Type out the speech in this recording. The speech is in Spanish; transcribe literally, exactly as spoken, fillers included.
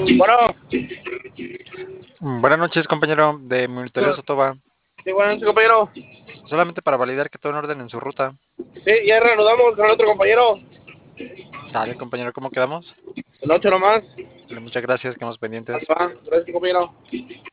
Bueno, Mm, Buenas noches, compañero de Misterioso Toba. sí, buenas noches, compañero. Solamente para validar que todo en orden en su ruta. Sí, ya reanudamos con el otro compañero. Sale, compañero, ¿cómo quedamos? El ocho nomás. Vale, muchas gracias, quedamos Ahí pendientes. va. Gracias, compañero.